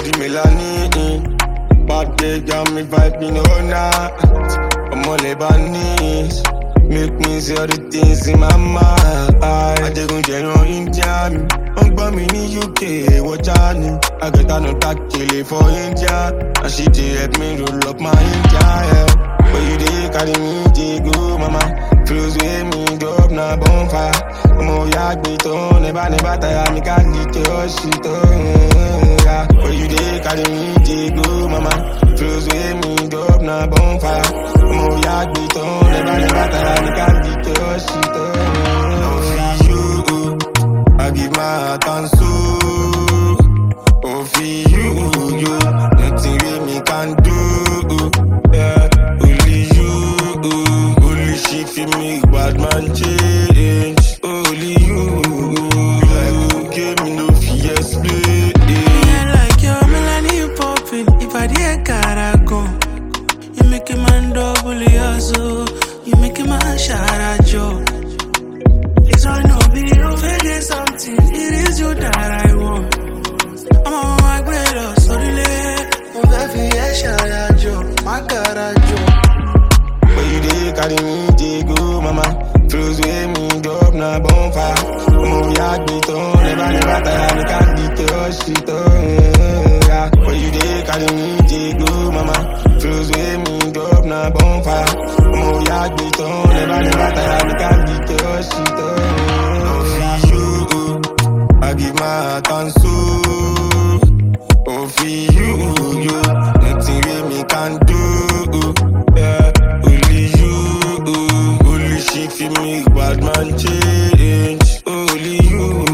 the melanin. Bad day got me vibing all night. I'm all Lebanese. Make me see all the things in my mind. I take on general India. I'm bumming in UK, watch out. I got another kill for India. And she did help me roll up my India, yeah. But you did carry me, they go, mama. Flows with me, drop na bonfire. I'm all yak beat on, never tire. Me can't get your shit on, yeah. But you did carry me, they go, mama. Flows with me, drop na bonfire. I'm all yak beat on, never tire. Me can't get your shit on. Oh, for you, I give my heart and soul. Oh, for you, nothing with me can do, yeah. She feel me, bad man change. Only you, like give me no fear split. Yeah, like your Melanie popping. If I did gotta go, you make a man double hustle. You make a man shout at you. It's all no be you figure something. It is you that I want. I'm on my way, so delay. I'm very shout at you. My God, at you. You dey carry me, dey go, mama. Flows with me, drop na bonfire. I'm yak beat on, never tire. Me can't get your shit on, yeah. But you dey carry me, dey go, mama. Flows with me, drop na bonfire. I'm yak beat on, never tire. Me can't get your shit on. Oh, for you, I give my heart and soul. Oh, for you, nothing with me can do, yeah. She feel me, bad man change. Only you.